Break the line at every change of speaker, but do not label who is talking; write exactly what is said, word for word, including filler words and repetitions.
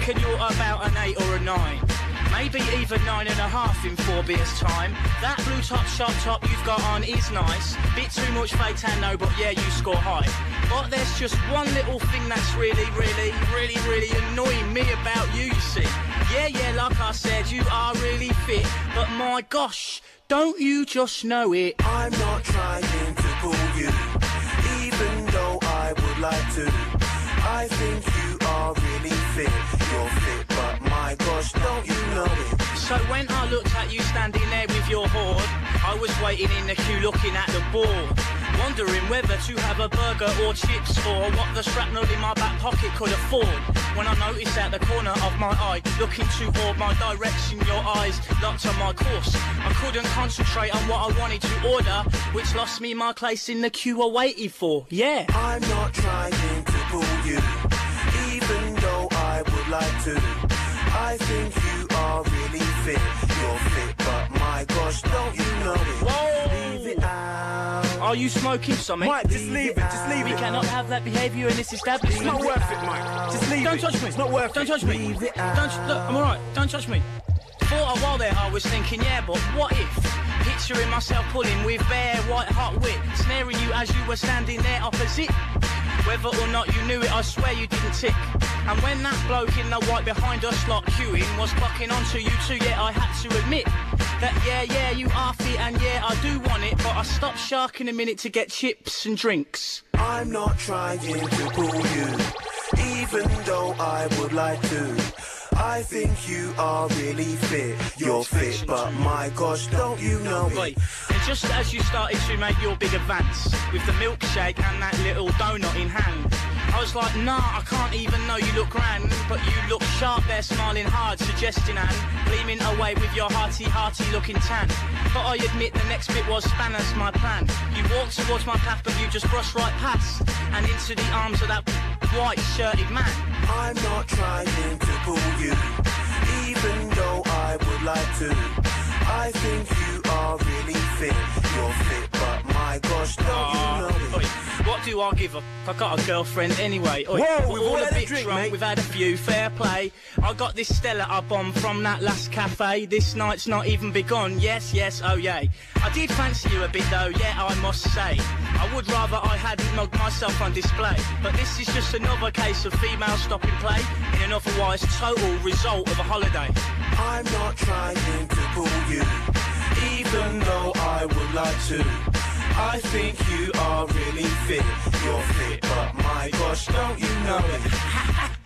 reckon you're about an eight or a nine. Maybe even nine and a half in four beers time. That blue top sharp top you've got on is nice. Bit too much fake tan, no, but yeah, you score high. But there's just one little thing that's really, really, really, really annoying me about you, you see. Yeah, yeah, like I said, you are really fit, but my gosh, don't you just know it?
I'm not trying to pull you, even though I would like to. I think you are really fit, you're fit, but my gosh, don't you know it?
So when I looked at you standing there with your hoard, I was waiting in the queue looking at the board, wondering whether to have a burger or chips or what the shrapnel in my back pocket could afford. When I noticed at the corner of my eye, looking toward my direction, your eyes locked on my course. I couldn't concentrate on what I wanted to order, which lost me my place in the queue I waited for. Yeah.
I'm not trying to pull you, even though I would like to. I think you are really fit, you're fit, but my gosh, don't you know it?
Whoa!
Leave it out.
Are you smoking something?
Mike, just leave it, just leave
We
it.
cannot have that behaviour in this establishment.
It's not worth it, Mike. Just leave
Don't
it.
touch me.
It's not worth
Don't
it.
touch me.
Leave it
Don't. Look, I'm alright. Don't touch me. For a while there, I was thinking, yeah, but what if? Picturing myself pulling with bare white hot wit, snaring you as you were standing there opposite. Whether or not you knew it, I swear you didn't tick. And when that bloke in the white behind us lot queuing was clocking onto you too, yeah, I had to admit that, yeah, yeah, you are fit and yeah, I do want it, but I stopped sharking a minute to get chips and drinks.
I'm not trying to pull you, even though I would like to. I think you are really fit, you're fit, but my gosh, don't you know it?
Right. And just as you started to make your big advance with the milkshake and that little donut in hand, I was like, nah, I can't even know you look grand, but you look sharp there, smiling hard, suggesting and gleaming away with your hearty, hearty looking tan. But I admit the next bit was spanners my plan. You walked towards my path, but you just brushed right past and into the arms of that white shirted man.
I'm not trying to pull you, even though I would like to. I think you are really fit, you're fit, but my gosh, don't
Oh,
you know
oi,
it?
what do I give a f- I got a girlfriend anyway. Oi,
Whoa,
we're
we've all
all a
had a
bit
drink,
drunk,
mate.
we've had a few, fair play. I got this Stella I bombed from that last cafe. This night's not even begun, yes, yes, oh yay. I did fancy you a bit though, yeah, I must say. I would rather I hadn't mugged myself on display. But this is just another case of female stopping play in an otherwise total result of a holiday.
I'm not trying to pull you, even though I would like to. I think you are really fit, you're fit, but my gosh, don't you know it?